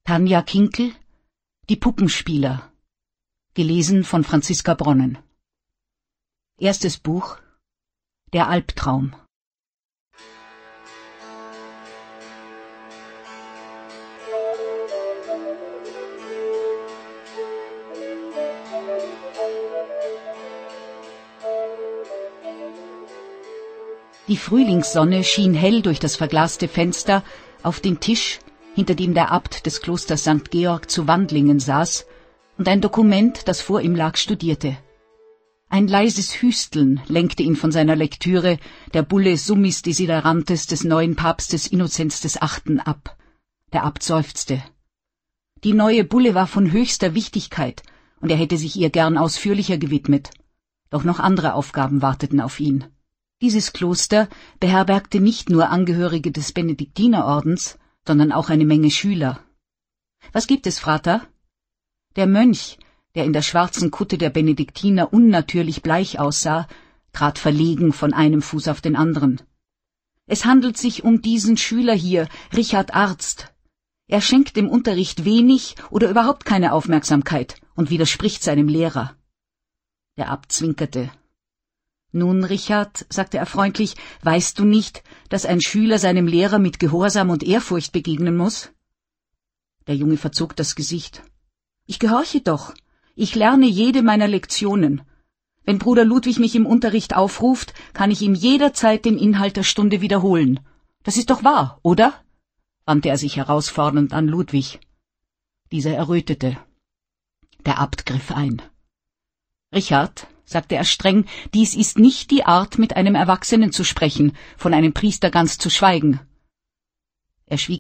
Tanja Kinkel, Die Puppenspieler. Gelesen von Franziska Bronnen. Erstes Buch, Der Albtraum. Die Frühlingssonne schien hell durch das verglaste Fenster auf den Tisch, hinter dem der Abt des Klosters St. Georg zu Wandlingen saß und ein Dokument, das vor ihm lag, studierte. Ein leises Hüsteln lenkte ihn von seiner Lektüre der Bulle Summis Desiderantes des neuen Papstes Innozenz VIII. Ab. Der Abt seufzte. Die neue Bulle war von höchster Wichtigkeit, und er hätte sich ihr gern ausführlicher gewidmet. Doch noch andere Aufgaben warteten auf ihn. Dieses Kloster beherbergte nicht nur Angehörige des Benediktinerordens, sondern auch eine Menge Schüler. »Was gibt es, Frater?« Der Mönch, der in der schwarzen Kutte der Benediktiner unnatürlich bleich aussah, trat verlegen von einem Fuß auf den anderen. »Es handelt sich um diesen Schüler hier, Richard Arzt. Er schenkt dem Unterricht wenig oder überhaupt keine Aufmerksamkeit und widerspricht seinem Lehrer.« Der Abt zwinkerte. »Nun, Richard«, sagte er freundlich, »weißt du nicht, dass ein Schüler seinem Lehrer mit Gehorsam und Ehrfurcht begegnen muss?« Der Junge verzog das Gesicht. »Ich gehorche doch. Ich lerne jede meiner Lektionen. Wenn Bruder Ludwig mich im Unterricht aufruft, kann ich ihm jederzeit den Inhalt der Stunde wiederholen. Das ist doch wahr, oder?« wandte er sich herausfordernd an Ludwig. Dieser errötete. Der Abt griff ein. »Richard«, sagte er streng, »dies ist nicht die Art, mit einem Erwachsenen zu sprechen, von einem Priester ganz zu schweigen.« Er schwieg